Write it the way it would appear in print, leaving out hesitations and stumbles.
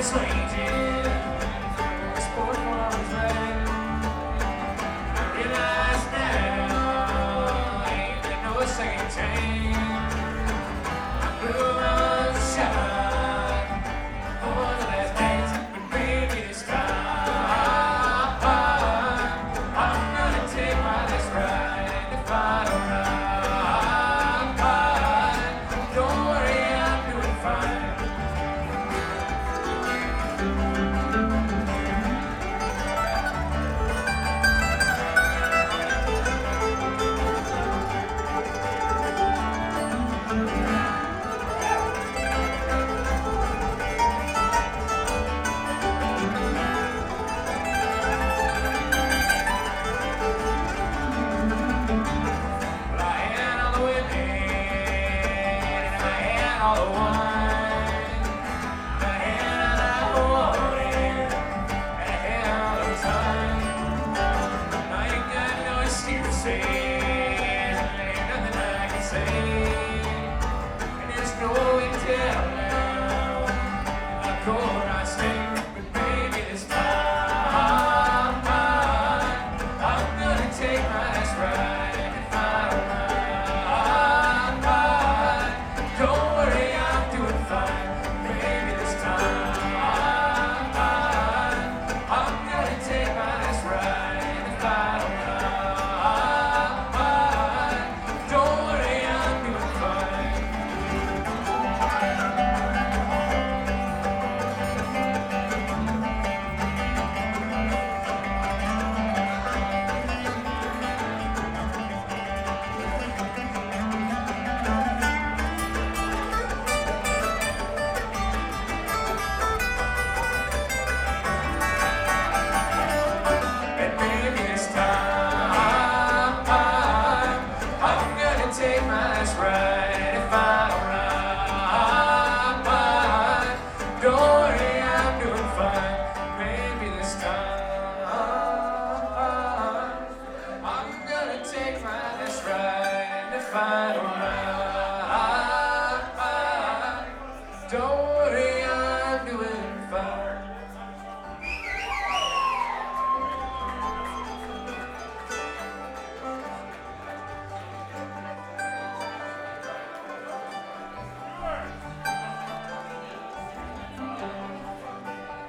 persuaded. Sport was right. I realize now ain't there no second chance. I blew my shot for the last dance, but baby this time I'm gonna take my last ride if I don't ride. Don't worry, I'm doing fine. All the wine, I had all I wanted, and I had all the time. I ain't got no excuses, ain't nothing I can say, and there's no way to tell now how cold I stay. But baby, this time I'm gonna take my last ride if I don't ride. Don't worry, I'm doing fine. Baby, this time I'm gonna take my last ride if I don't ride. Don't worry, I'm doing fine. And maybe this time I'm gonna take my last ride if I don't ride. Don't worry, I'm doing fine. Maybe this time I'm gonna take my last ride if I don't ride. Don't worry, I'm doing fine.